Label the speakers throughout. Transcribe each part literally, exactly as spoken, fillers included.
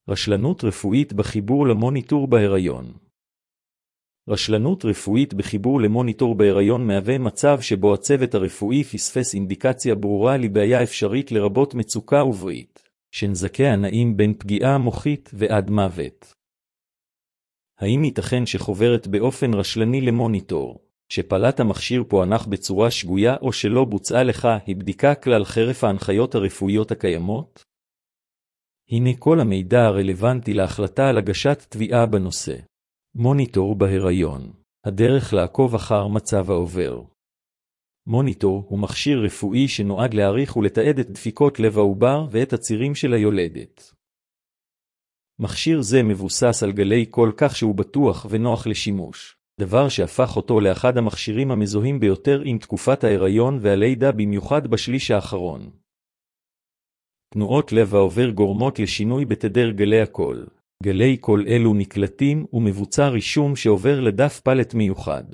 Speaker 1: רשלנות רפואית בחיבור למוניטור בהיריון. רשלנות רפואית בחיבור למוניטור בהיריון מהווה מצב שבו הצוות הרפואי פספס אינדיקציה ברורה לבעיה אפשרית לרבות מצוקה וברית, שנזקיה הנעים בין פגיעה מוחית ועד מוות. האם ייתכן שחוברת באופן רשלני למוניטור, שפעלת המכשיר פוענח בצורה שגויה או שלא בוצעה לך היא בדיקה כלל חרף ההנחיות הרפואיות הקיימות? הנה כל המידע הרלוונטי להחלטה על הגשת תביעה בנושא. מוניטור בהיריון. הדרך לעקוב אחר מצב העובר. מוניטור הוא מכשיר רפואי שנועד להעריך ולתעד את דפיקות לב העובר ואת הצירים של היולדת. מכשיר זה מבוסס על גלי קול כך שהוא בטוח ונוח לשימוש, דבר שהפך אותו לאחד המכשירים המזוהים ביותר עם תקופת ההיריון והלידה במיוחד בשליש האחרון. תנועות לב העובר גורמות לשינוי בתדר גלי הקול. גלי קול אלו נקלטים ומבוצע רישום שעובר לדף פלט מיוחד.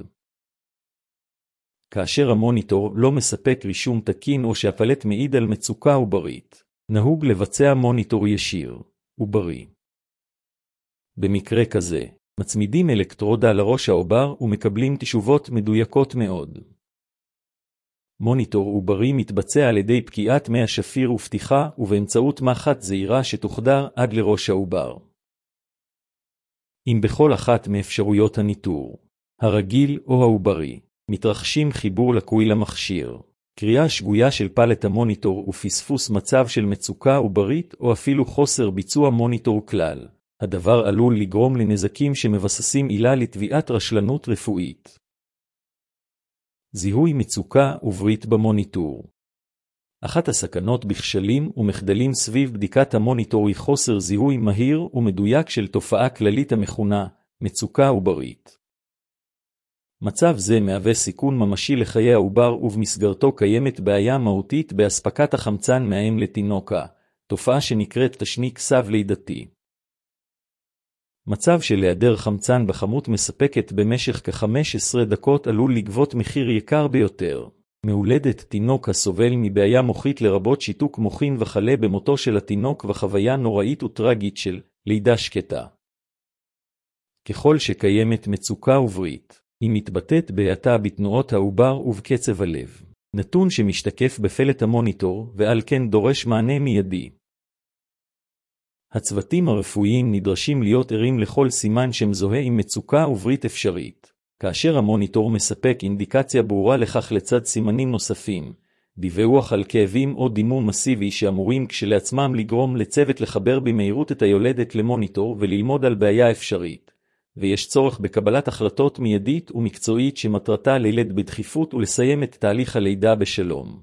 Speaker 1: כאשר המוניטור לא מספק רישום תקין או שהפלט מעיד על מצוקה עוברית, נהוג לבצע מוניטור ישיר, עוברי. במקרה כזה, מצמידים אלקטרודה לראש העובר ומקבלים תשובות מדויקות מאוד. מוניטור עוברי מתבצע על ידי פקיעת מי השפיר ופתיחה ובאמצעות מחט זעירה שתוחדר עד לראש העובר. אם בכל אחת מאפשרויות הניטור, הרגיל או העוברי, מתרחשים חיבור לקוי למכשיר, קריאה שגויה של פלט המוניטור ופספוס מצב של מצוקה עוברית או אפילו חוסר ביצוע מוניטור כלל, הדבר עלול לגרום לנזקים שמבססים עילה לתביעת רשלנות רפואית. זיהוי מצוקה עוברית במוניטור. אחת הסכנות בכשלים ומחדלים סביב בדיקת המוניטור היא חוסר זיהוי מהיר ומדויק של תופעה כללית המכונה מצוקה עוברית. מצב זה מהווה סיכון ממשי לחיי העובר ובמסגרתו קיימת בעיה מהותית באספקת החמצן מהאם לתינוקה, תופעה שנקראת תשניק סב לידתי. מצב של היעדר חמצן בכמות מספקת במשך כ-חמש עשרה דקות עלול לגבות מחיר יקר ביותר. מהולדת תינוק הסובל מבעיה מוחית לרבות שיתוק מוחין וחלה במותו של התינוק וחוויה נוראית וטרגית של לידה שקטה. ככל שקיימת מצוקה עוברית, היא מתבטאת בהאטה בתנועות העובר ובקצב הלב, נתון שמשתקף בפלט המוניטור ועל כן דורש מענה מיידי. הצוותים הרפואיים נדרשים להיות ערים לכל סימן שמזוהה עם מצוקה עוברית אפשרית. כאשר המוניטור מספק אינדיקציה ברורה לכך לצד סימנים נוספים, דיווח על כאבים או דימום מסיבי שאמורים כשלעצמם לגרום לצוות לחבר במהירות את היולדת למוניטור וללמוד על בעיה אפשרית, ויש צורך בקבלת החלטות מיידית ומקצועית שמטרתה לילד בדחיפות ולסיים את תהליך הלידה בשלום.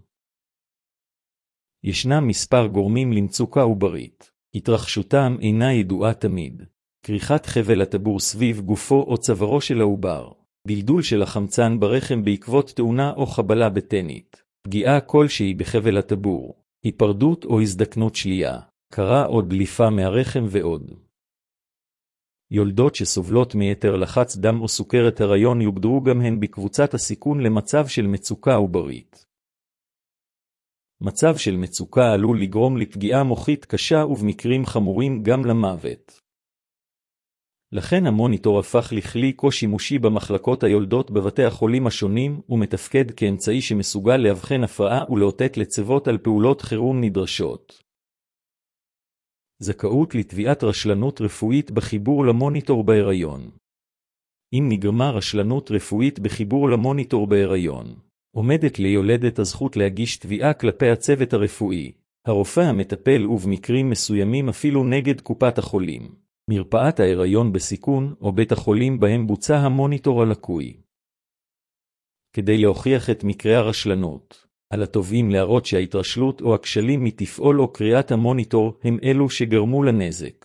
Speaker 1: ישנם מספר גורמים למצוקה עוברית, התרחשותם אינה ידועה תמיד. כריכת חבל הטבור סביב גופו או צווארו של העובר, דלדול של החמצן ברחם בעקבות תאונה או חבלה בטנית, פגיעה כלשהי בחבל הטבור, היפרדות או הזדקנות שלייה, קרה או דליפה מהרחם ועוד. יולדות שסובלות מיתר לחץ דם או סוכרת הריון יוגדרו גם הן בקבוצת הסיכון למצב של מצוקה עוברית. מצב של מצוקה עלול לגרום לפגיעה מוחית קשה ובמקרים חמורים גם למוות. לכן המוניטור הפך לכלי כה שימושי במחלקות היולדות בבתי החולים השונים ומתפקד כאמצעי שמסוגל להבחן הפרעה ולאותת לצוות על פעולות חירום נדרשות. זכאות לתביעת רשלנות רפואית בחיבור למוניטור בהיריון. אם נגרמה רשלנות רפואית בחיבור למוניטור בהיריון, עומדת ליולדת הזכות להגיש תביעה כלפי הצוות הרפואי, הרופא המטפל ובמקרים מסוימים אפילו נגד קופת החולים, מרפאת ההיריון בסיכון או בית החולים בהם בוצע המוניטור הלקוי. כדי להוכיח את מקרי הרשלנות, על התובעים להראות שההתרשלות או הכשלים מתפעול או קריאת המוניטור הם אלו שגרמו לנזק.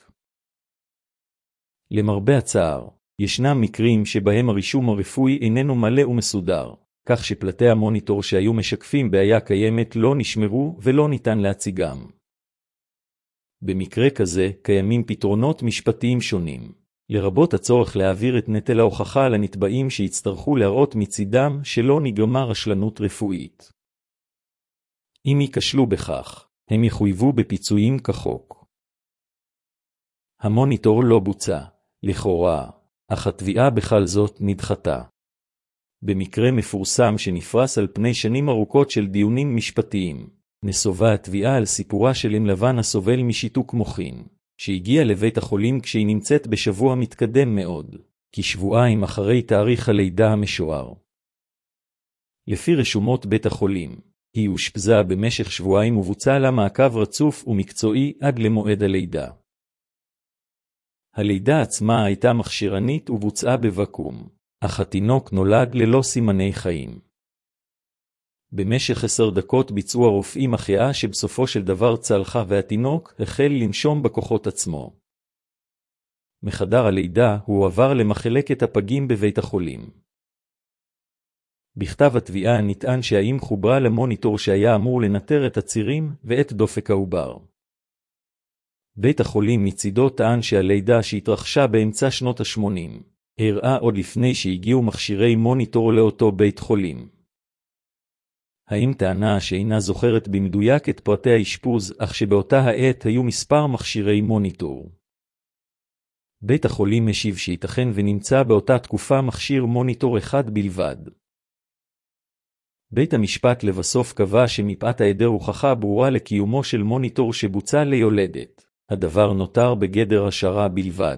Speaker 1: למרבה הצער, ישנם מקרים שבהם הרישום הרפואי איננו מלא ומסודר, כך שפלטי המוניטור שהיו משקפים בעיה קיימת לא נשמרו ולא ניתן להציגם. במקרה כזה קיימים פתרונות משפטיים שונים, לרבות הצורך להעביר את נטל ההוכחה לנתבעים שיצטרכו להראות מצידם שלא נגרמה רשלנות רפואית. אם ייכשלו בכך, הם יחויבו בפיצויים כחוק. המוניטור לא בוצע, לכאורה, אך התביעה בכל זאת נדחתה. במקרה מפורסם שנפרס על פני שנים ארוכות של דיונים משפטיים, נסובה התביעה על סיפורה של אם לבן הסובל משיתוק מוחין, שהגיע לבית החולים כשהיא נמצאת בשבוע מתקדם מאוד, כשבועיים אחרי תאריך הלידה המשוער. לפי רשומות בית החולים, היא אושפזה במשך שבועיים ובוצע לה מעקב רצוף ומקצועי עד למועד הלידה. הלידה עצמה הייתה מכשירנית ובוצעה בוואקום, אך התינוק נולד ללא סימני חיים. במשך עשר דקות ביצעו הרופאים החייאה שבסופו של דבר צלחה והתינוק החל לנשום בכוחות עצמו. מחדר הלידה הוא עבר למחלקת הפגים בבית החולים. בכתב התביעה נטען שהאם חוברה למוניטור שהיה אמור לנטר את הצירים ואת דופק העובר. בית החולים מצידו טען שהלידה שהתרחשה באמצע שנות ה-שמונים, הראה עוד לפני שהגיעו מכשירי מוניטור לאותו בית חולים. האם טענה שאינה זוכרת במדויק את פרטי האשפוז, אך שבאותה העת היו מספר מכשירי מוניטור. בית החולים משיב שייתכן ונמצא באותה תקופה מכשיר מוניטור אחד בלבד. בית המשפט לבסוף קבע שמפאת היעדר הוכחה ברורה לקיומו של מוניטור שבוצע ליולדת, הדבר נותר בגדר השערה בלבד.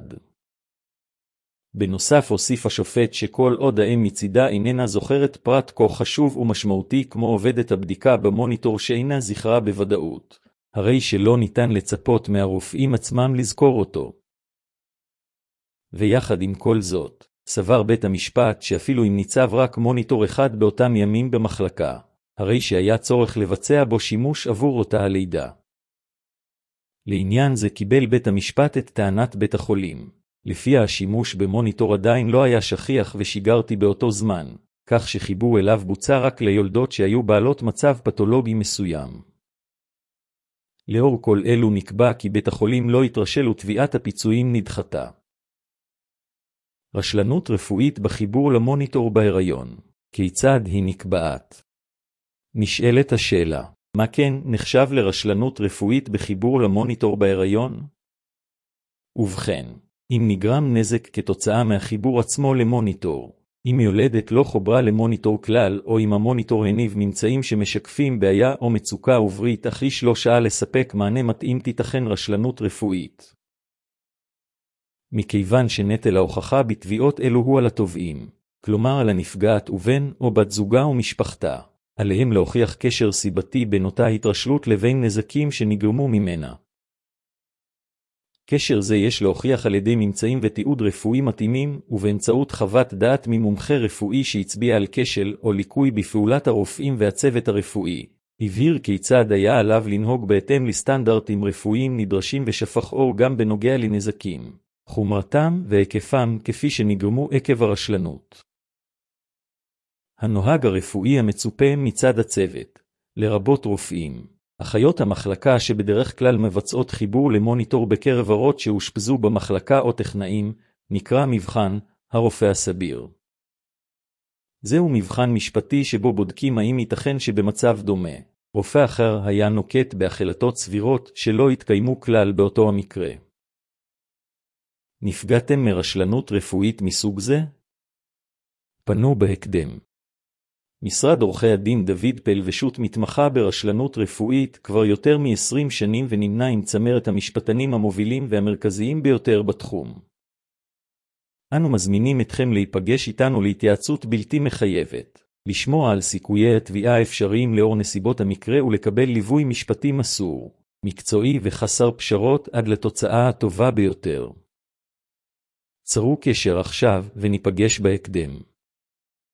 Speaker 1: בנוסף הוסיף השופט שכל עוד האם מצידה איננה זוכרת פרט כה חשוב ומשמעותי כמו עובדת הבדיקה במוניטור שאינה זכרה בוודאות, הרי שלא ניתן לצפות מהרופאים עצמם לזכור אותו. ויחד עם כל זאת, סבר בית המשפט שאפילו אם ניצב רק מוניטור אחד באותם ימים במחלקה, הרי שהיה צורך לבצע בו שימוש עבור אותה הלידה. לעניין זה קיבל בית המשפט את טענת בית החולים, לפיה השימוש במוניטור עדיין לא היה שכיח ושיגרתי באותו זמן, כך שחיבור אליו בוצע רק ליולדות שהיו בעלות מצב פתולוגי מסוים. לאור כל אלו נקבע כי בית החולים לא התרשל ותביעת הפיצויים נדחתה. רשלנות רפואית בחיבור למוניטור בהיריון, כיצד היא נקבעת? נשאלת השאלה, מה כן נחשב לרשלנות רפואית בחיבור למוניטור בהיריון? ובכן, אם נגרם נזק כתוצאה מהחיבור עצמו למוניטור, אם יולדת לא חוברה למוניטור כלל או אם המוניטור הניב ממצאים שמשקפים בעיה או מצוקה עוברית אך איש לא שעה לספק מענה מתאים תיתכן רשלנות רפואית. מכיוון שנטל ההוכחה בתביעות אלו הוא על התובעים, כלומר על הנפגעת ובן או בת זוגה ומשפחתה, עליהם להוכיח קשר סיבתי בין אותה התרשלות לבין נזקים שנגרמו ממנה. קשר זה יש להוכיח על ידי ממצאים ותיעוד רפואי מתאימים ובאמצעות חוות דעת ממומחה רפואי שהצביע על כשל או ליקוי בפעולת הרופאים והצוות הרפואי. הבהיר כיצד היה עליו לנהוג בהתאם לסטנדרטים רפואיים נדרשים ושפך אור גם בנוגע לנזקים, חומרתם והיקפם כפי שנגרמו עקב הרשלנות. הנוהג הרפואי המצופה מצד הצוות, לרבות רופאים, אחיות המחלקה שבדרך כלל מבצעות חיבור למוניטור בקרב הרות שהושפזו במחלקה או טכנאים, נקרא מבחן הרופא הסביר. זהו מבחן משפטי שבו בודקים האם ייתכן שבמצב דומה, רופא אחר היה נוקט בהחלטות סבירות שלא התקיימו כלל באותו המקרה. נפגעתם מרשלנות רפואית מסוג זה? פנו בהקדם. משרד עורכי הדין דוד פלבשוט מתמחה ברשלנות רפואית כבר יותר מ-עשרים שנים ונמנה עם צמרת המשפטנים המובילים והמרכזיים ביותר בתחום. אנו מזמינים אתכם להיפגש איתנו להתייעצות בלתי מחייבת, לשמוע על סיכויי התביעה האפשריים לאור נסיבות המקרה ולקבל ליווי משפטי מסור, מקצועי וחסר פשרות עד לתוצאה הטובה ביותר. צרו קשר עכשיו וניפגש בהקדם.